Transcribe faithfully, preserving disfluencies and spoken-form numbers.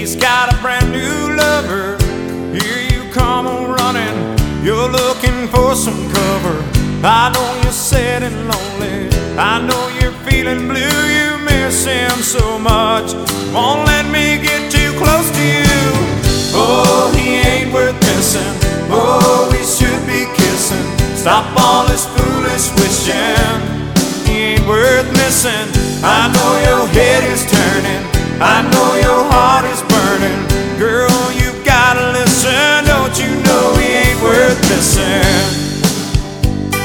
He's got a brand new lover. Here you come on running, you're looking for some cover. I know you're sad and lonely, I know you're feeling blue. You miss him so much, won't let me get too close to you. Oh, he ain't worth missing, oh, we should be kissing. Stop all this foolish wishing, he ain't worth missing. I know your head is turning, I know your heart is burning. Girl, you gotta listen, don't you know he ain't worth missing.